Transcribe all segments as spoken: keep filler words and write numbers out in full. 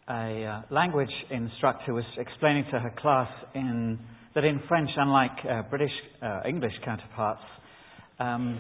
a uh, language instructor was explaining to her class in that in French, unlike uh, British uh, English counterparts, um,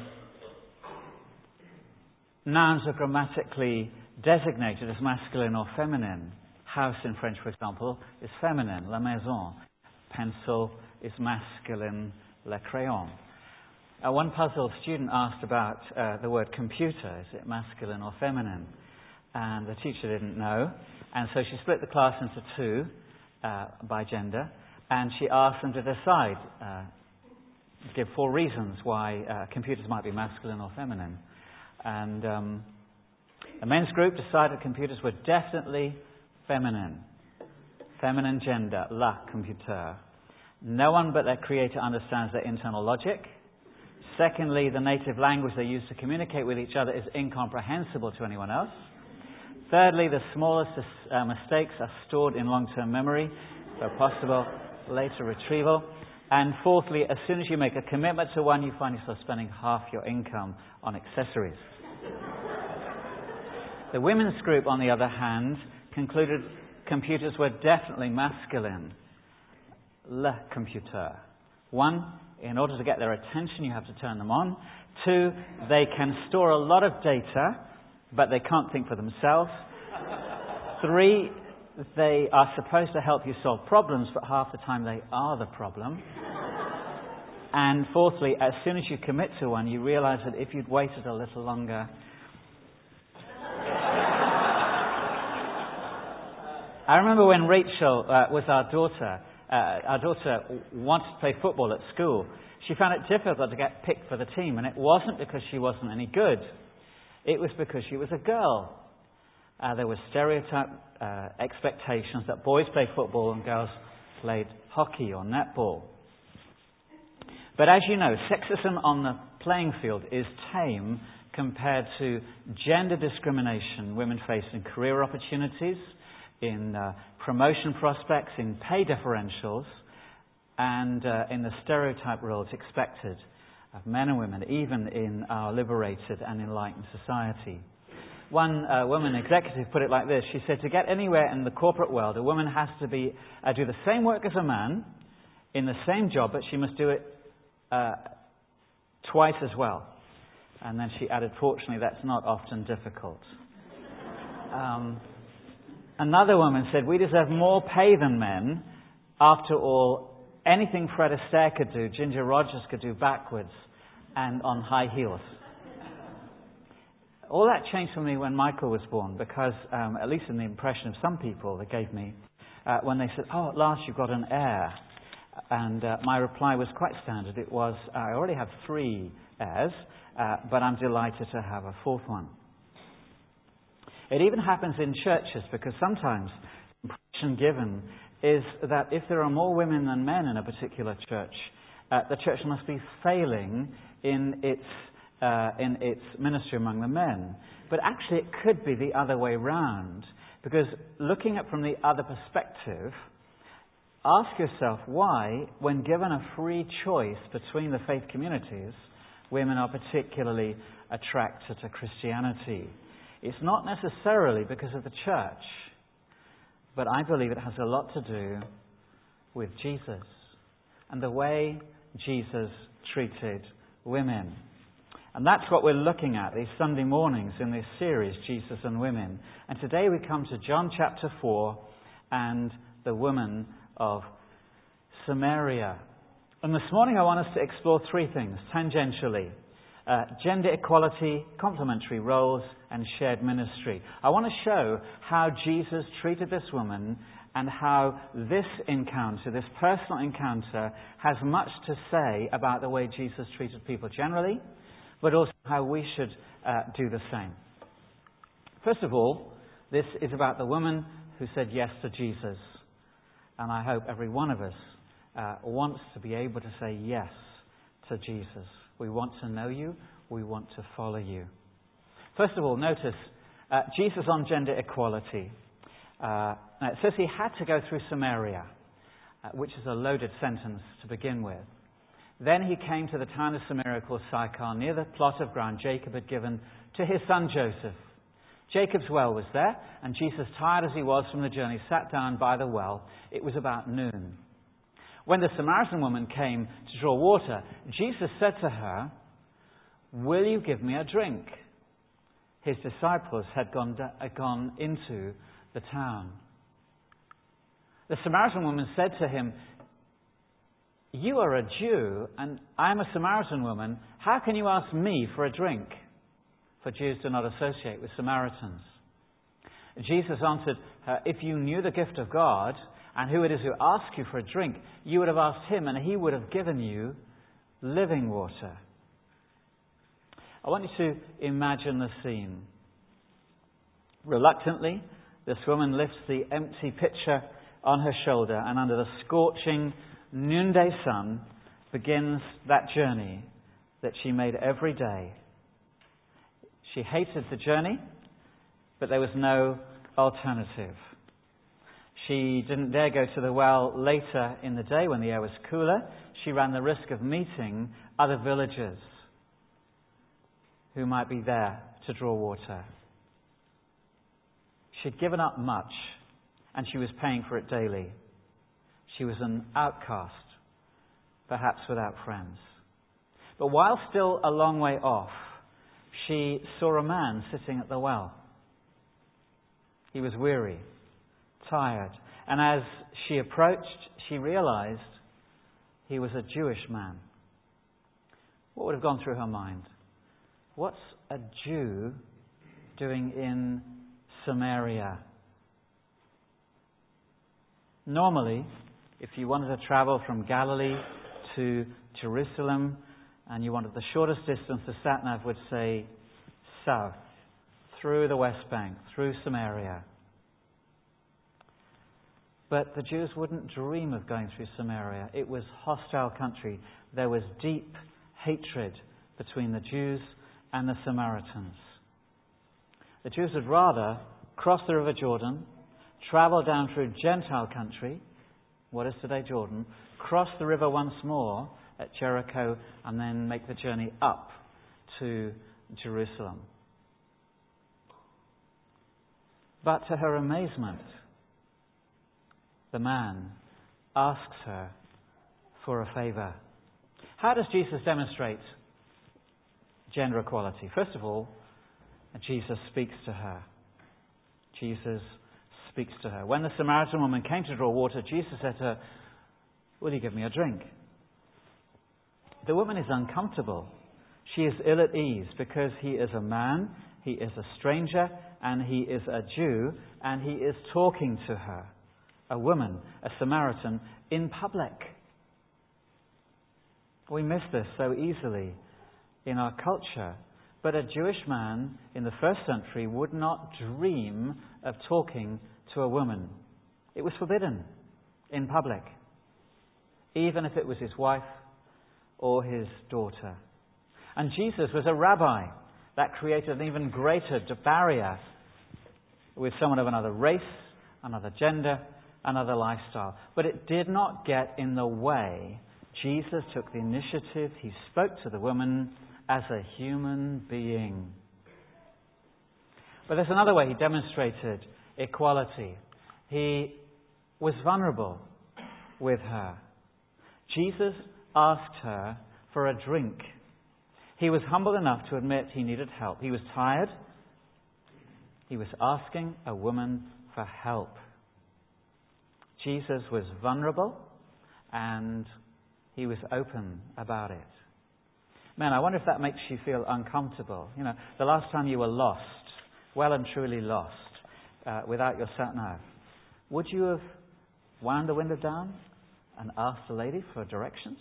nouns are grammatically designated as masculine or feminine. House in French, for example, is feminine, la maison. Pencil is masculine, le crayon. Uh, one puzzled student asked about uh, the word computer. Is it masculine or feminine? And the teacher didn't know. And so she split the class into two uh, by gender. And she asked them to decide, uh, give four reasons why uh, computers might be masculine or feminine. And um, the men's group decided computers were definitely feminine. Feminine gender, la computer. No one but their creator understands their internal logic. Secondly, the native language they use to communicate with each other is incomprehensible to anyone else. Thirdly, the smallest uh, mistakes are stored in long-term memory, so possible later retrieval. And fourthly, as soon as you make a commitment to one, you find yourself spending half your income on accessories. The women's group, on the other hand, concluded computers were definitely masculine. Le computer. One, in order to get their attention, you have to turn them on. Two, they can store a lot of data, but they can't think for themselves. Three, they are supposed to help you solve problems, but half the time they are the problem. And fourthly, as soon as you commit to one, you realize that if you'd waited a little longer... I remember when Rachel uh, was our daughter, uh, our daughter wanted to play football at school. She found it difficult to get picked for the team, and it wasn't because she wasn't any good. It was because she was a girl. Uh, there were stereotype uh, expectations that boys play football and girls played hockey or netball. But as you know, sexism on the playing field is tame compared to gender discrimination women face in career opportunities, in uh, promotion prospects, in pay differentials, and uh, in the stereotype roles expected of men and women, even in our liberated and enlightened society. One uh, woman executive put it like this. She said, to get anywhere in the corporate world, a woman has to be uh, do the same work as a man in the same job, but she must do it uh, twice as well. And then she added, fortunately, that's not often difficult. Um, another woman said, we deserve more pay than men. After all, anything Fred Astaire could do, Ginger Rogers could do backwards and on high heels. All that changed for me when Michael was born, because, um, at least in the impression of some people they gave me, uh, when they said, oh, at last you've got an heir. And uh, my reply was quite standard. It was, I already have three heirs, uh, but I'm delighted to have a fourth one. It even happens in churches, because sometimes the impression given is that if there are more women than men in a particular church, uh, the church must be failing in its uh, in its ministry among the men. But actually it could be the other way round, because looking at it from the other perspective, ask yourself why, when given a free choice between the faith communities, women are particularly attracted to Christianity. It's not necessarily because of the church, but I believe it has a lot to do with Jesus and the way Jesus treated women. And that's what we're looking at these Sunday mornings in this series, Jesus and Women. And today we come to John chapter four and the woman of Samaria. And this morning I want us to explore three things, tangentially. Uh, gender equality, complementary roles, and shared ministry. I want to show how Jesus treated this woman and how this encounter, this personal encounter, has much to say about the way Jesus treated people generally, but also how we should uh, do the same. First of all, this is about the woman who said yes to Jesus. And I hope every one of us uh, wants to be able to say yes to Jesus. We want to know you. We want to follow you. First of all, notice uh, Jesus on gender equality. Uh, it says he had to go through Samaria, uh, which is a loaded sentence to begin with. Then he came to the town of Samaria called Sychar, near the plot of ground Jacob had given to his son Joseph. Jacob's well was there, and Jesus, tired as he was from the journey, sat down by the well. It was about noon. When the Samaritan woman came to draw water, Jesus said to her, "Will you give me a drink?" His disciples had gone, had gone into the town. The Samaritan woman said to him, "You are a Jew, and I am a Samaritan woman. How can you ask me for a drink?" For Jews do not associate with Samaritans. Jesus answered her, "If you knew the gift of God, and who it is who asks you for a drink, you would have asked him, and he would have given you living water." I want you to imagine the scene. Reluctantly, this woman lifts the empty pitcher on her shoulder, and under the scorching noonday sun begins that journey that she made every day. She hated the journey, but there was no alternative. She didn't dare go to the well later in the day when the air was cooler. She ran the risk of meeting other villagers who might be there to draw water. She'd given up much, and she was paying for it daily. She was an outcast, perhaps without friends. But while still a long way off, she saw a man sitting at the well. He was weary, tired, and as she approached, she realized he was a Jewish man. What would have gone through her mind? What's a Jew doing in Samaria? Normally, if you wanted to travel from Galilee to Jerusalem and you wanted the shortest distance, the sat-nav would say south, through the West Bank, through Samaria. But the Jews wouldn't dream of going through Samaria. It was hostile country. There was deep hatred between the Jews and the Samaritans. The Jews would rather cross the River Jordan, travel down through Gentile country, what is today Jordan, cross the river once more at Jericho, and then make the journey up to Jerusalem. But to her amazement, the man asks her for a favor. How does Jesus demonstrate gender equality? First of all, Jesus speaks to her. Jesus speaks to her. When the Samaritan woman came to draw water, Jesus said to her, "Will you give me a drink?" The woman is uncomfortable. She is ill at ease because he is a man, he is a stranger, and he is a Jew, and he is talking to her, a woman, a Samaritan, in public. We miss this so easily in our culture. But a Jewish man in the first century would not dream of talking to a woman. It was forbidden in public, even if it was his wife or his daughter. And Jesus was a rabbi. That created an even greater barrier with someone of another race, another gender, another lifestyle. But it did not get in the way. Jesus took the initiative. He spoke to the woman as a human being. But there's another way he demonstrated equality. He was vulnerable with her. Jesus asked her for a drink. He was humble enough to admit he needed help. He was tired. He was asking a woman for help. Jesus was vulnerable, and he was open about it. Man, I wonder if that makes you feel uncomfortable. You know, the last time you were lost, well and truly lost, uh, without your sat-nav, would you have wound the window down and asked the lady for directions?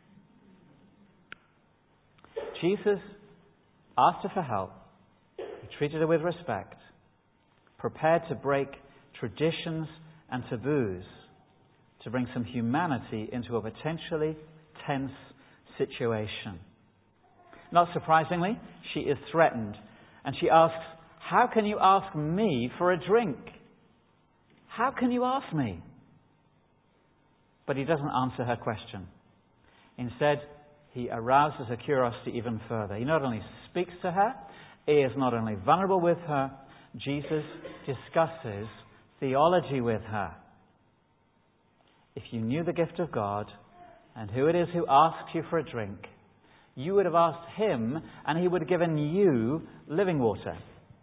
Jesus asked her for help. He treated her with respect, prepared to break traditions and taboos to bring some humanity into a potentially tense situation. Not surprisingly, she is threatened, and she asks, "How can you ask me for a drink? How can you ask me?" But he doesn't answer her question. Instead, he arouses her curiosity even further. He not only speaks to her, he is not only vulnerable with her, Jesus discusses theology with her. If you knew the gift of God and who it is who asks you for a drink, you would have asked him and he would have given you living water.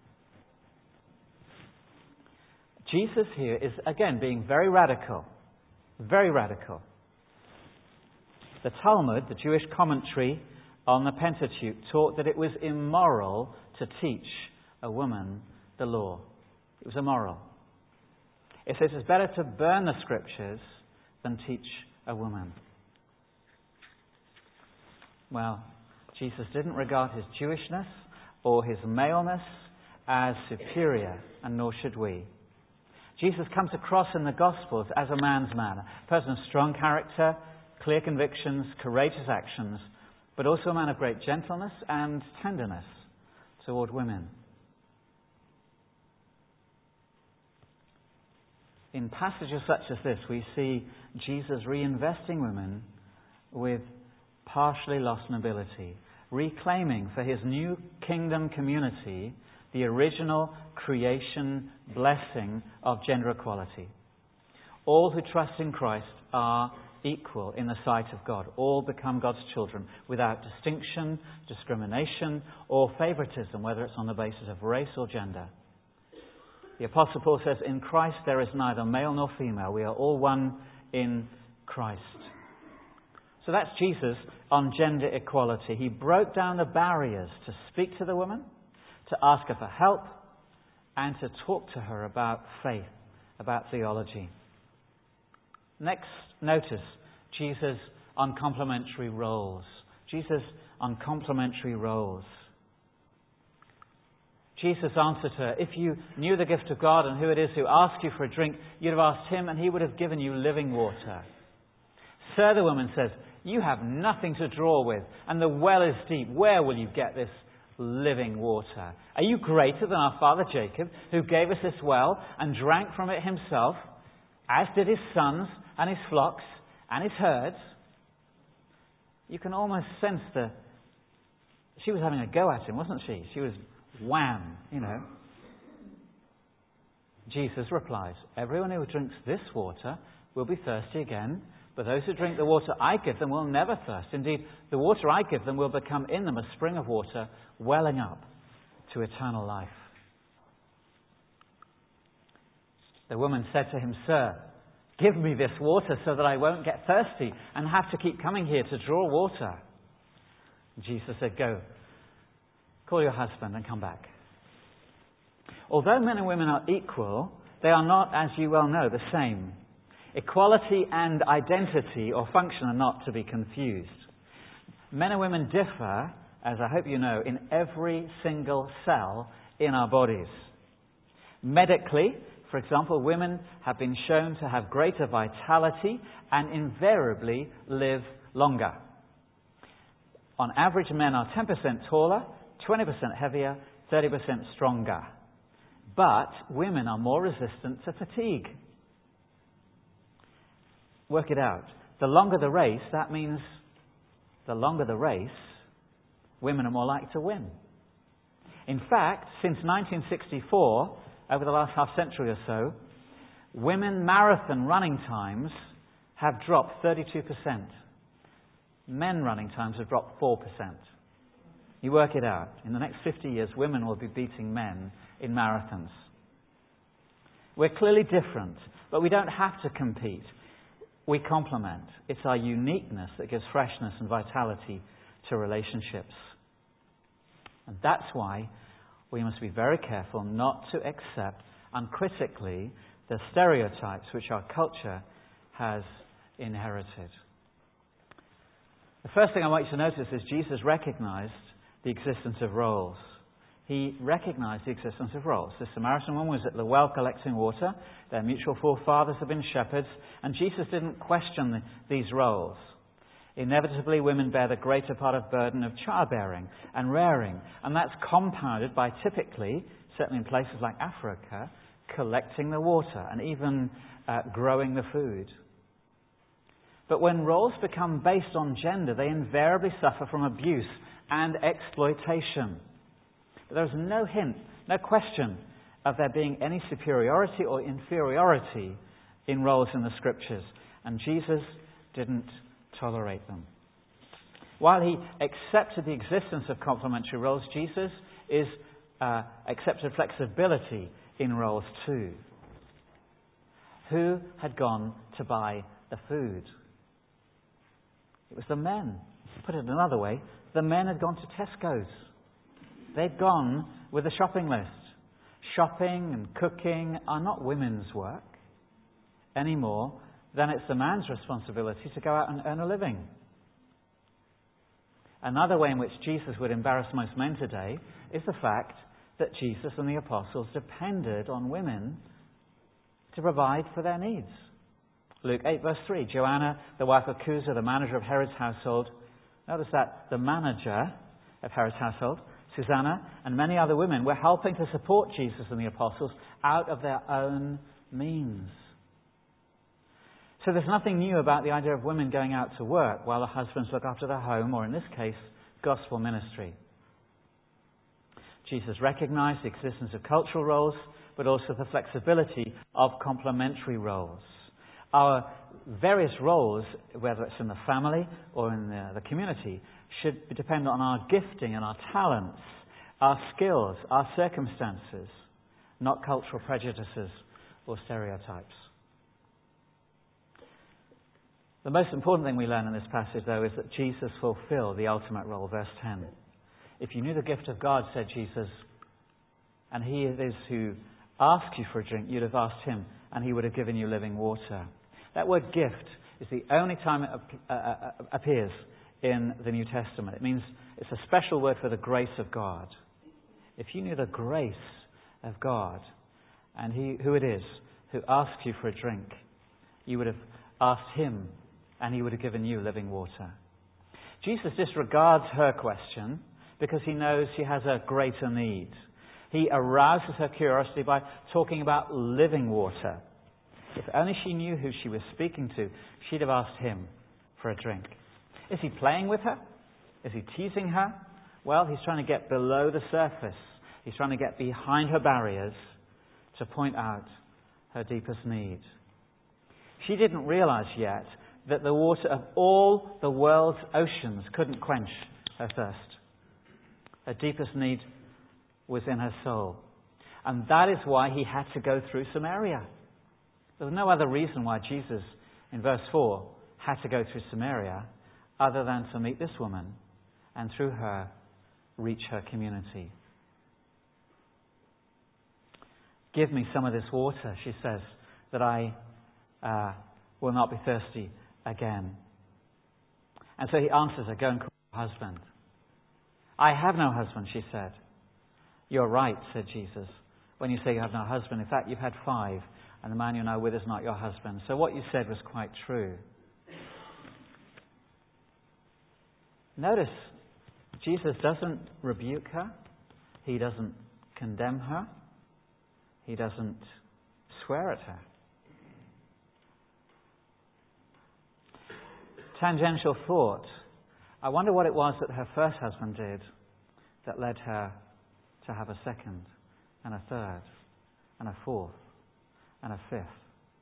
Jesus here is, again, being very radical. Very radical. The Talmud, the Jewish commentary on the Pentateuch, taught that it was immoral to teach a woman the law. It was immoral. It says it's better to burn the scriptures than teach a woman. Well, Jesus didn't regard his Jewishness or his maleness as superior, and nor should we. Jesus comes across in the Gospels as a man's man, a person of strong character, clear convictions, courageous actions, but also a man of great gentleness and tenderness toward women. In passages such as this, we see Jesus reinvesting women with partially lost nobility, reclaiming for his new kingdom community the original creation blessing of gender equality. All who trust in Christ are equal in the sight of God. All become God's children without distinction, discrimination, or favoritism, whether it's on the basis of race or gender. The Apostle Paul says, in Christ there is neither male nor female. We are all one in Christ. So that's Jesus on gender equality. He broke down the barriers to speak to the woman, to ask her for help, and to talk to her about faith, about theology. Next, notice Jesus on complementary roles. Jesus on complementary roles. Jesus answered her, if you knew the gift of God and who it is who asks you for a drink, you'd have asked him and he would have given you living water. Sir, the woman says, you have nothing to draw with, and the well is deep. Where will you get this living water? Are you greater than our father Jacob, who gave us this well and drank from it himself, as did his sons and his flocks and his herds? You can almost sense the... She was having a go at him, wasn't she? She was wham, you know. Jesus replies, everyone who drinks this water will be thirsty again, but those who drink the water I give them will never thirst. Indeed, the water I give them will become in them a spring of water welling up to eternal life. The woman said to him, Sir, give me this water so that I won't get thirsty and have to keep coming here to draw water. Jesus said, Go, call your husband and come back. Although men and women are equal, they are not, as you well know, the same. Equality and identity or function are not to be confused. Men and women differ, as I hope you know, in every single cell in our bodies. Medically, for example, women have been shown to have greater vitality and invariably live longer. On average, men are ten percent taller, twenty percent heavier, thirty percent stronger. But women are more resistant to fatigue. Work it out. The longer the race, that means the longer the race, women are more likely to win. In fact, since nineteen sixty-four, over the last half century or so, women marathon running times have dropped thirty-two percent. Men running times have dropped four percent. You work it out. In the next fifty years, women will be beating men in marathons. We're clearly different, but we don't have to compete. We complement. It's our uniqueness that gives freshness and vitality to relationships. And that's why we must be very careful not to accept uncritically the stereotypes which our culture has inherited. The first thing I want you to notice is Jesus recognized the existence of roles. He recognized the existence of roles. The Samaritan woman was at the well collecting water. Their mutual forefathers had been shepherds. And Jesus didn't question the, these roles. Inevitably, women bear the greater part of burden of childbearing and rearing. And that's compounded by typically, certainly in places like Africa, collecting the water and even uh, growing the food. But when roles become based on gender, they invariably suffer from abuse and exploitation. But there's no hint, no question of there being any superiority or inferiority in roles in the Scriptures, and Jesus didn't tolerate them. While he accepted the existence of complementary roles, Jesus is uh, accepted flexibility in roles too. Who had gone to buy the food? It was the men. Put it another way, the men had gone to Tesco's. They'd gone with a shopping list. Shopping and cooking are not women's work any more than it's the man's responsibility to go out and earn a living. Another way in which Jesus would embarrass most men today is the fact that Jesus and the apostles depended on women to provide for their needs. Luke eight verse three, Joanna, the wife of Chuza, the manager of Herod's household. Notice that the manager of Herod's household, Susanna, and many other women were helping to support Jesus and the apostles out of their own means. So there's nothing new about the idea of women going out to work while the husbands look after the home, or in this case, gospel ministry. Jesus recognized the existence of cultural roles, but also the flexibility of complementary roles. Our various roles, whether it's in the family or in the, the community, should depend on our gifting and our talents, our skills, our circumstances, not cultural prejudices or stereotypes. The most important thing we learn in this passage, though, is that Jesus fulfilled the ultimate role. Verse ten. If you knew the gift of God, said Jesus, and he it is who asks you for a drink, you'd have asked him, and he would have given you living water. That word gift is the only time it uh, uh, appears in the New Testament. It means it's a special word for the grace of God. If you knew the grace of God, and he, who it is who asks you for a drink, you would have asked him, and he would have given you living water. Jesus disregards her question because he knows she has a greater need. He arouses her curiosity by talking about living water. If only she knew who she was speaking to, she'd have asked him for a drink. Is he playing with her? Is he teasing her? Well, he's trying to get below the surface. He's trying to get behind her barriers to point out her deepest need. She didn't realize yet that the water of all the world's oceans couldn't quench her thirst. Her deepest need was in her soul. And that is why he had to go through Samaria. There was no other reason why Jesus, in verse four, had to go through Samaria other than to meet this woman and through her reach her community. Give me some of this water, she says, that I uh, will not be thirsty again. And so he answers her, go and call your husband. I have no husband, she said. You're right, said Jesus, when you say you have no husband. In fact, you've had five, and the man you're now with is not your husband. So what you said was quite true. Notice, Jesus doesn't rebuke her. He doesn't condemn her. He doesn't swear at her. Tangential thought. I wonder what it was that her first husband did that led her to have a second, and a third, and a fourth, and a fifth.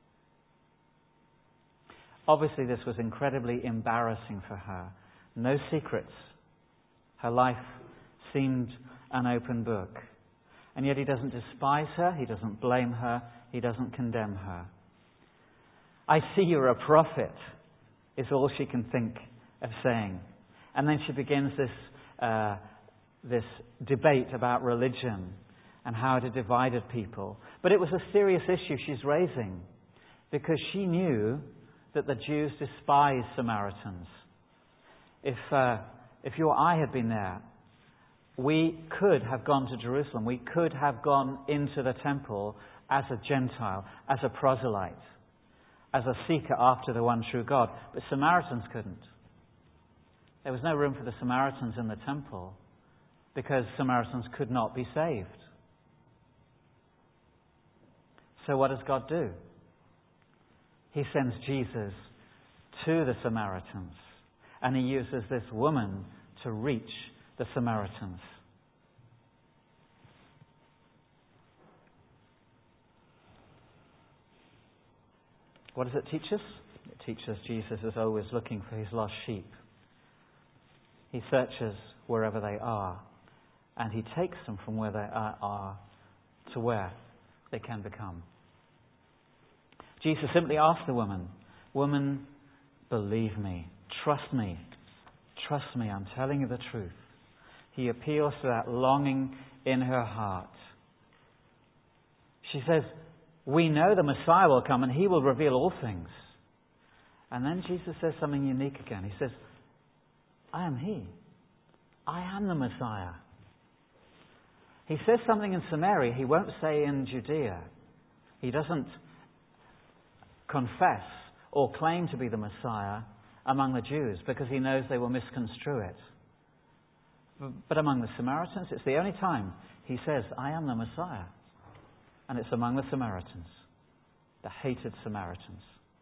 Obviously, this was incredibly embarrassing for her. No secrets. Her life seemed an open book. And yet he doesn't despise her, he doesn't blame her, he doesn't condemn her. I see you're a prophet, is all she can think of saying. And then she begins this uh, this debate about religion and how it had divided people. But it was a serious issue she's raising, because she knew that the Jews despised Samaritans. If uh, if you or I had been there, we could have gone to Jerusalem. We could have gone into the temple as a Gentile, as a proselyte, as a seeker after the one true God. But Samaritans couldn't. There was no room for the Samaritans in the temple because Samaritans could not be saved. So what does God do? He sends Jesus to the Samaritans, and he uses this woman to reach the Samaritans. What does it teach us? It teaches Jesus is always looking for his lost sheep. He searches wherever they are, and he takes them from where they are, are to where they can become. Jesus simply asked the woman, "Woman, believe me, trust me, trust me, I'm telling you the truth." He appeals to that longing in her heart. She says, "We know the Messiah will come and he will reveal all things." And then Jesus says something unique again. He says, "I am he. I am the Messiah." He says something in Samaria he won't say in Judea. He doesn't confess or claim to be the Messiah among the Jews because he knows they will misconstrue it. But among the Samaritans, it's the only time he says, "I am the Messiah." And it's among the Samaritans, the hated Samaritans.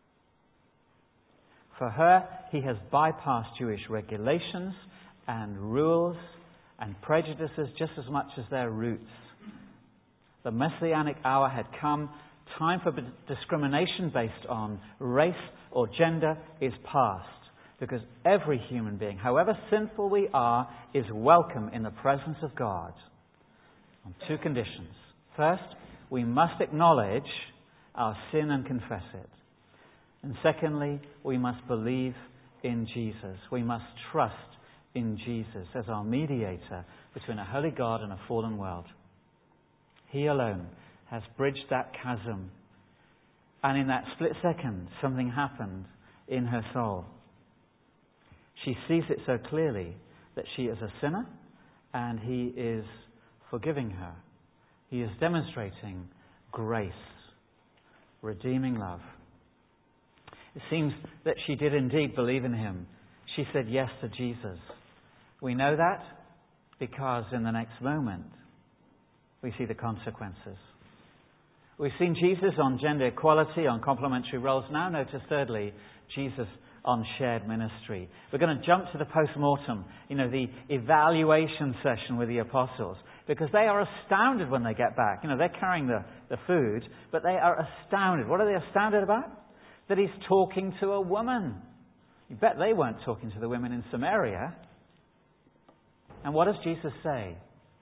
For her, he has bypassed Jewish regulations and rules and prejudices just as much as their roots. The Messianic hour had come. Time for discrimination based on race or gender is past. Because every human being, however sinful we are, is welcome in the presence of God. On two conditions. First, we must acknowledge our sin and confess it. And secondly, we must believe in Jesus. We must trust in Jesus as our mediator between a holy God and a fallen world. He alone has bridged that chasm. And in that split second, something happened in her soul. She sees it so clearly that she is a sinner and he is forgiving her. He is demonstrating grace, redeeming love. It seems that she did indeed believe in him. She said yes to Jesus. We know that because in the next moment we see the consequences. We've seen Jesus on gender equality, on complementary roles. Now notice thirdly, Jesus on shared ministry. We're going to jump to the post-mortem, you know, the evaluation session with the apostles, because they are astounded when they get back. You know, they're carrying the, the food, but they are astounded. What are they astounded about? That he's talking to a woman. You bet they weren't talking to the women in Samaria. And what does Jesus say?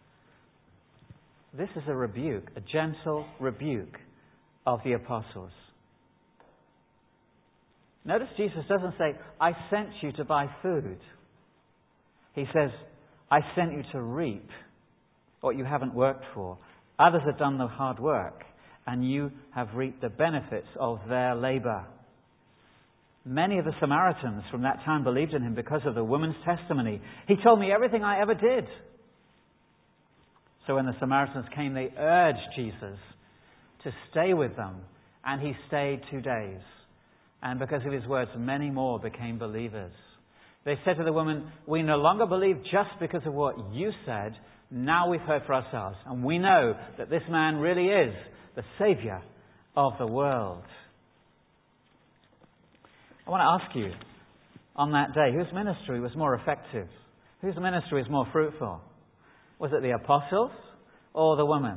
This is a rebuke, a gentle rebuke of the apostles. Notice Jesus doesn't say, "I sent you to buy food." He says, "I sent you to reap what you haven't worked for. Others have done the hard work, and you have reaped the benefits of their labor." Many of the Samaritans from that time believed in him because of the woman's testimony. "He told me everything I ever did." So when the Samaritans came, they urged Jesus to stay with them, and he stayed two days. And because of his words, many more became believers. They said to the woman, "We no longer believe just because of what you said. Now we've heard for ourselves. And we know that this man really is the Saviour of the world." I want to ask you, on that day, whose ministry was more effective? Whose ministry was more fruitful? Was it the apostles or the woman?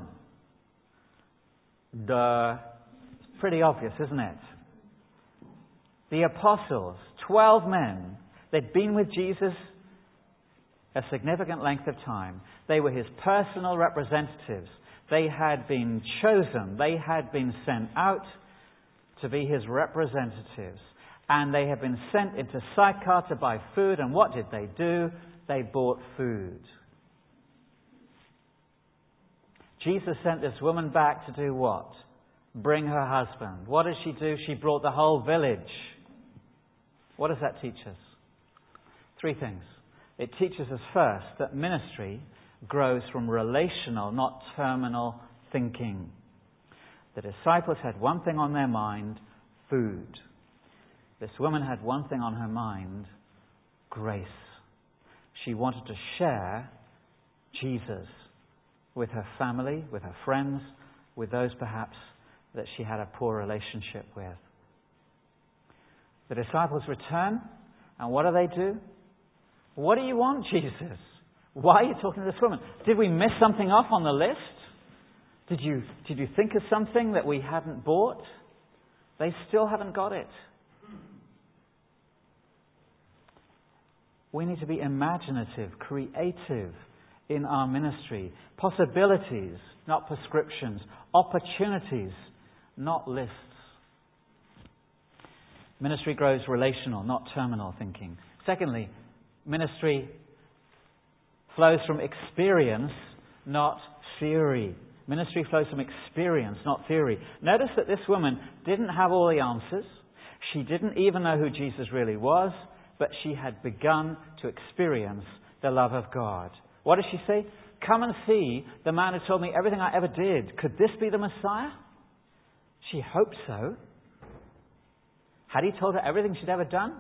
Duh. It's pretty obvious, isn't it? The apostles, twelve men, they'd been with Jesus a significant length of time. They were his personal representatives. They had been chosen. They had been sent out to be his representatives. And they had been sent into Sychar to buy food. And what did they do? They bought food. Jesus sent this woman back to do what? Bring her husband. What did she do? She brought the whole village. What does that teach us? Three things. It teaches us first that ministry grows from relational, not terminal thinking. The disciples had one thing on their mind, food. This woman had one thing on her mind, grace. She wanted to share Jesus with her family, with her friends, with those perhaps that she had a poor relationship with. The disciples return, and what do they do? What do you want, Jesus? Why are you talking to this woman? Did we miss something off on the list? Did you, did you think of something that we hadn't bought? They still haven't got it. We need to be imaginative, creative in our ministry. Possibilities, not prescriptions. Opportunities, not lists. Ministry grows relational, not terminal thinking. Secondly, ministry flows from experience, not theory. Ministry flows from experience, not theory. Notice that this woman didn't have all the answers. She didn't even know who Jesus really was, but she had begun to experience the love of God. What does she say? Come and see the man who told me everything I ever did. Could this be the Messiah? She hoped so. Had he told her everything she'd ever done?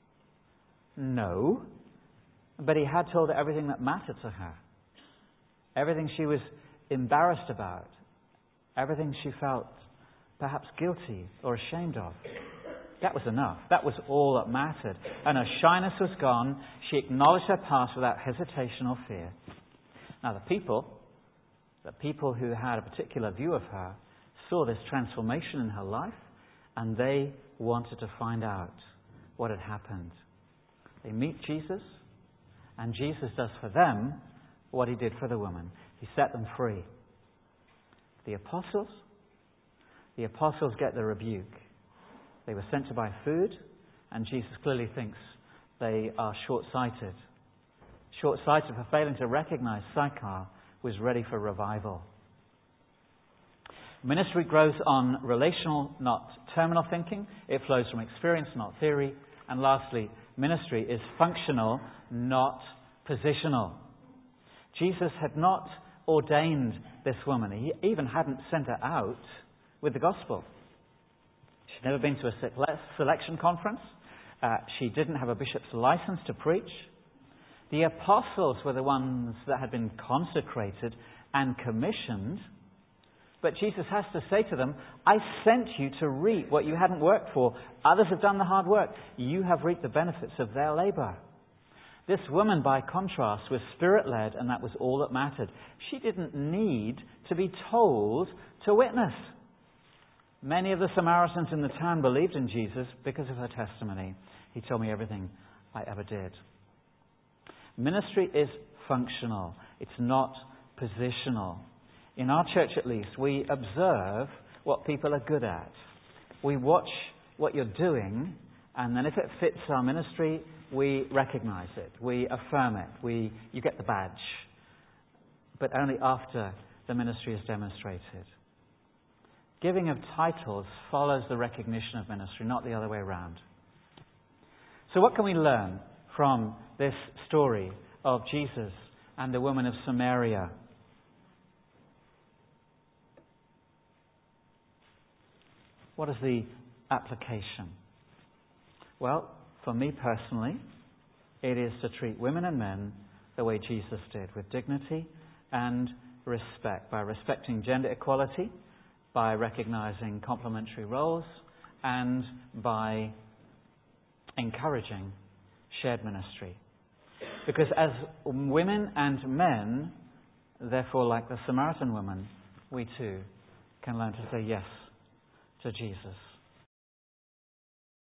No. But he had told her everything that mattered to her. Everything she was embarrassed about. Everything she felt perhaps guilty or ashamed of. That was enough. That was all that mattered. And her shyness was gone. She acknowledged her past without hesitation or fear. Now the people, the people who had a particular view of her, saw this transformation in her life, and they wanted to find out what had happened. They meet Jesus, and Jesus does for them what he did for the woman. He set them free. The apostles, the apostles get the rebuke. They were sent to buy food, and Jesus clearly thinks they are short-sighted. Short-sighted for failing to recognize Sychar was ready for revival. Ministry grows on relational, not terminal thinking. It flows from experience, not theory. And lastly, ministry is functional, not positional. Jesus had not ordained this woman. He even hadn't sent her out with the gospel. She'd never been to a selection conference. Uh, she didn't have a bishop's license to preach. The apostles were the ones that had been consecrated and commissioned. But Jesus has to say to them, I sent you to reap what you hadn't worked for. Others have done the hard work. You have reaped the benefits of their labor. This woman, by contrast, was Spirit-led, and that was all that mattered. She didn't need to be told to witness. Many of the Samaritans in the town believed in Jesus because of her testimony. He told me everything I ever did. Ministry is functional. It's not positional. In our church, at least, we observe what people are good at. We watch what you're doing, and then if it fits our ministry, we recognize it. We affirm it. We, you get the badge. But only after the ministry is demonstrated. Giving of titles follows the recognition of ministry, not the other way around. So what can we learn from this story of Jesus and the woman of Samaria? What is the application? Well, for me personally, it is to treat women and men the way Jesus did, with dignity and respect, by respecting gender equality, by recognizing complementary roles, and by encouraging shared ministry. Because as women and men, therefore like the Samaritan woman, we too can learn to say yes to Jesus.